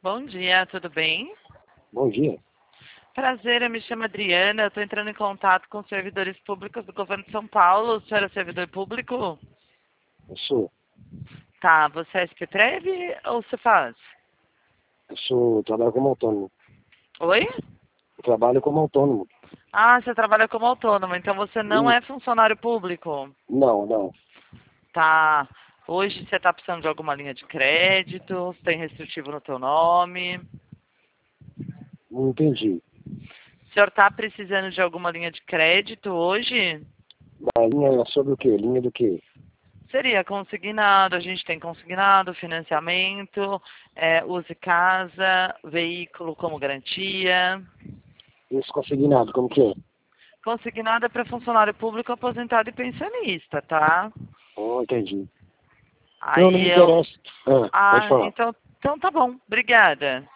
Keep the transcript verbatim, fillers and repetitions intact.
Bom dia, tudo bem? Bom dia. Prazer, eu me chamo Adriana, eu estou entrando em contato com os servidores públicos do governo de São Paulo. O senhor é servidor público? Eu sou, Tá, você é S P Prev ou você faz? eu sou, eu trabalho como autônomo. Oi? Eu trabalho como autônomo. Ah, você trabalha como autônomo, então você não é Isso. funcionário público? Não, não. Tá. Hoje você está precisando de alguma linha de crédito? Você tem restritivo no teu nome? Não entendi. O senhor está precisando de alguma linha de crédito hoje? A linha é sobre o quê? Linha do quê? Seria consignado, a gente tem consignado, financiamento, é, use casa, veículo como garantia. Isso consignado, como que é? Consignado é para funcionário público, aposentado e pensionista, tá? Oh, entendi. Não, não me Aí eu. interessa. Ah, pode Ah, falar. então, então tá bom. Obrigada.